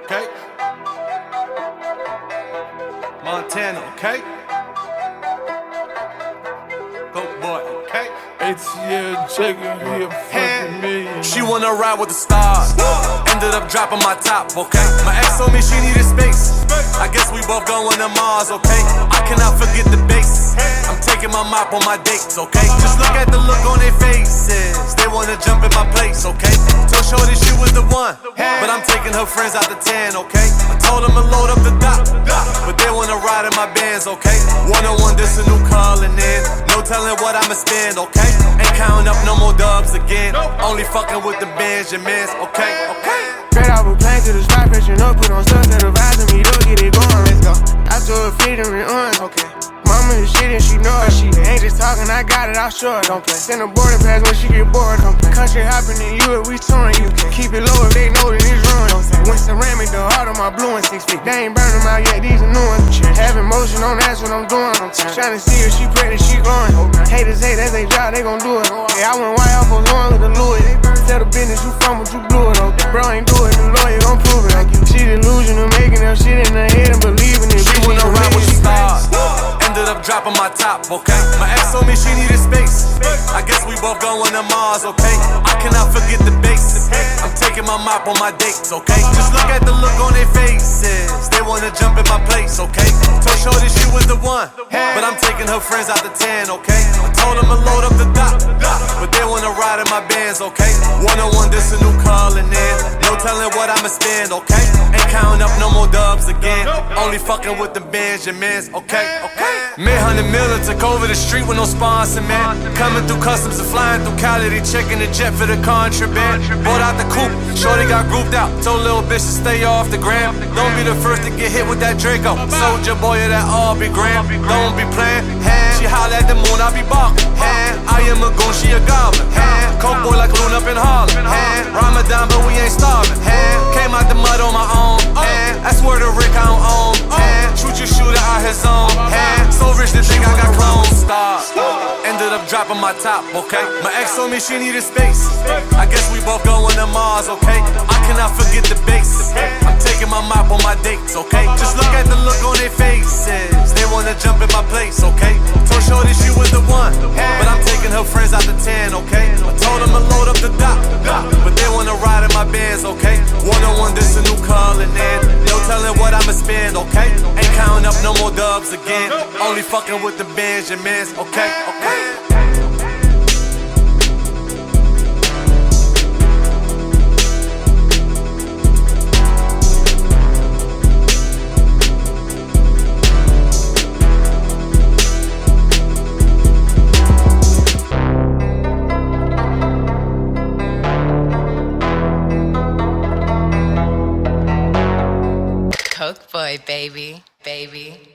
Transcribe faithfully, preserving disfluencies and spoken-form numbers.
okay? Montana, okay? Go boy, okay? A T L checking here, fucking million. She wanna ride with the stars. Ended up dropping my top, okay? My ex told me she needed space. I guess we both going to Mars, okay? I cannot forget the bass. I'm taking my mop on my dates, okay? Just look at the look on their faces. They wanna jump in my place, okay? Told Shorty she was the one, but I'm taking her friends out the ten, okay? I told them to load up the dock, but they wanna ride in my bands, okay? One on one, this a new calling in. No telling what I'ma spend, okay? Ain't counting up no more dubs again. Only fucking with the Benjamins, okay? Okay. Straight off a plane to the spot, pressing up, put on stuff that advising me, don't get it going, let's go. I told her fit and on, okay. Mama is shit and she know it, she ain't just talking, I got it, I'll show it, don't play. Send a boarding pass when she get bored, don't play. Country hopping in you if we touring, you can keep it low if they know that it's ruined, don't say. When ceramic, the heart of my blue and six feet, they ain't burn them out yet, these are new ones. Having motion on, that's what I'm doing, I'm trying to see if she pregnant, she glowing. Haters hate, that's their job, they gon' do it. Yeah, I went white off on one with the Louis. Tell the business you from, but you blew it, okay. Bro ain't do it, the lawyer gon' prove it, okay. She delusion of making them shit in her head and believing it. She wanna ride with the stars. Ended up dropping my top, okay? My ex told me she needed space. I guess we both going to Mars, okay? I cannot forget the bass. I'm taking my mop on my dates, okay? Just look at the look on their faces. They wanna jump in my place, okay? Told Shorty she was the one, but I'm taking her friends out the ten, okay? I told them to load up the dock, but they wanna ride in my bands, okay? One on one, this a new calling in. No telling what I'ma spend, okay? Ain't counting up no more dubs again. Only fucking with the Benjamins, okay? Okay. Mid hundred million took over the street with no sponsor, man. Coming through customs and flying through Cali, they checking the jet for the contraband. Bought out the coupe, Shorty got grouped out. Told little bitch to stay off the gram. Don't be the first to get hit with that Draco. Soldier boy, yeah, that all be grand. Don't be playing. She holla at the moon, I be barking. I am a goon, she a goblin. Coke boy like Loon up in Harlem. Ramadan, but we ain't starving. Came out the mud on my own. That's where the Rick I don't own. Shoot your shooter out his zone. So rich they think I got clones. Stop. Ended up dropping my top, okay? My ex told me she needed space. I guess we both going to Mars, okay? I cannot forget the bass. I'm taking my mop on my dates, okay? Just look at the look on their faces. They wanna jump in my place, okay? Told Shorty she was the one, but I'm taking her friends out the ten, okay? I told them to load up the dock, but they wanna ride in my bands, okay? One on one, this a new calling in. No telling what I'ma spend, okay? Ain't counting up no more dubs again. Only fucking with the Benjamins, okay? Okay. Coke boy, baby, baby.